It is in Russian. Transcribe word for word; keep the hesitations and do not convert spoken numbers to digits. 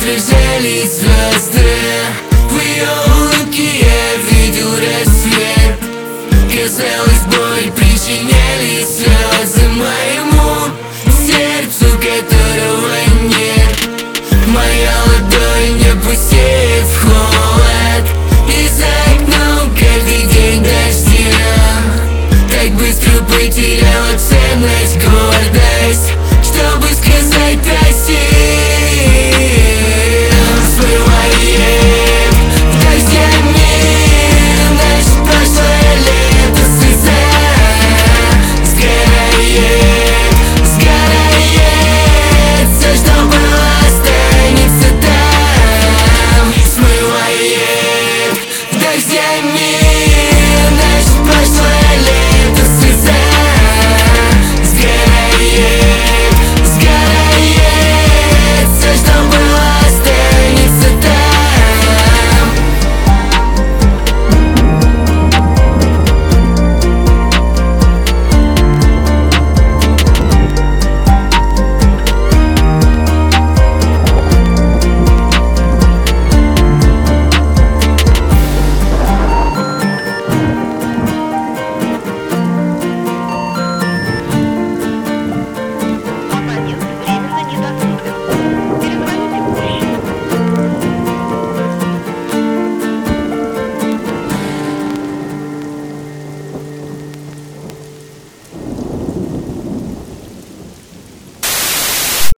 отражались звезды. В ее улыбке я видел рассвет. Казалось, боль причиняли слезы моему сердцу, которого нет. Моя ладонь опустеет в холод, и за окном каждый день дождя. Так быстро потеряла ценность гордость.